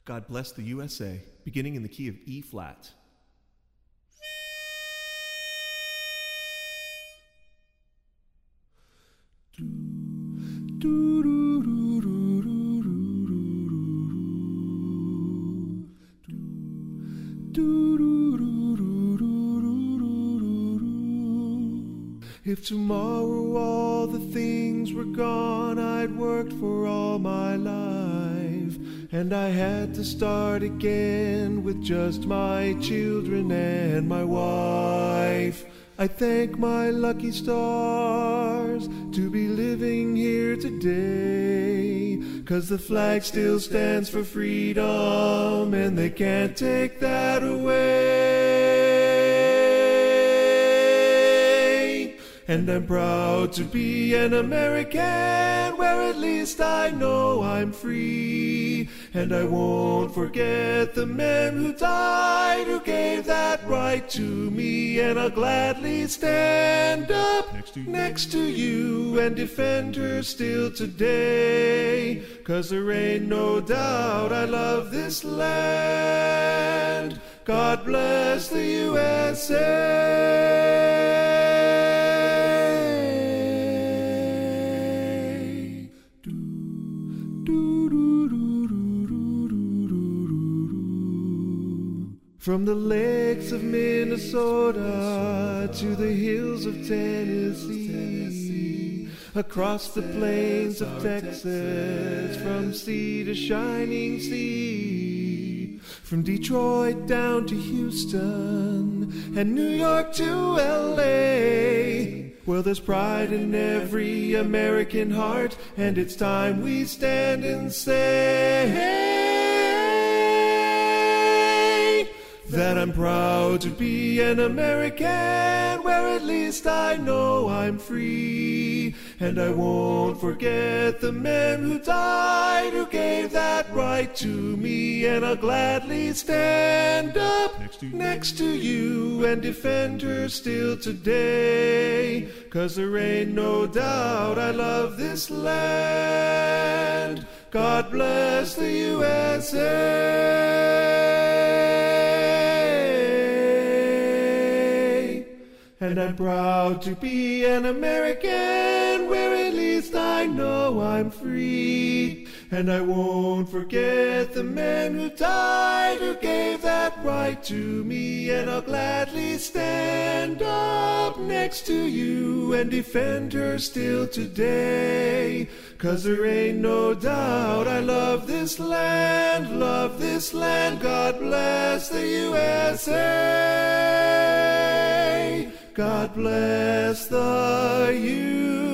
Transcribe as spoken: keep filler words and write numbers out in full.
God Bless the U S A, beginning in the key of E flat. If tomorrow all the things were gone I'd worked for all my life, and I had to start again with just my children and my wife, I thank my lucky stars to be living here today, 'cause the flag still stands for freedom and they can't take that away. And I'm proud to be an American, where at least I know I'm free. And I won't forget the men who died, who gave that right to me. And I'll gladly stand up next to you, next to you and defend her still today. 'Cause there ain't no doubt I love this land. God bless the U S A. From the lakes of Minnesota to the hills of Tennessee, across the plains of Texas, from sea to shining sea, from Detroit down to Houston and New York to L A. Well, there's pride in every American heart, and it's time we stand and say that I'm proud to be an American, where at least I know I'm free. And I won't forget the men who died, who gave that right to me. And I'll gladly stand up next to you, next to you and defend her still today. 'Cause there ain't no doubt I love this land. God bless the U S A. And I'm proud to be an American, where at least I know I'm free. And I won't forget the men who died, who gave that right to me. And I'll gladly stand up next to you and defend her still today. 'Cause there ain't no doubt I love this land, love this land. God bless the U S A. God bless the U S A.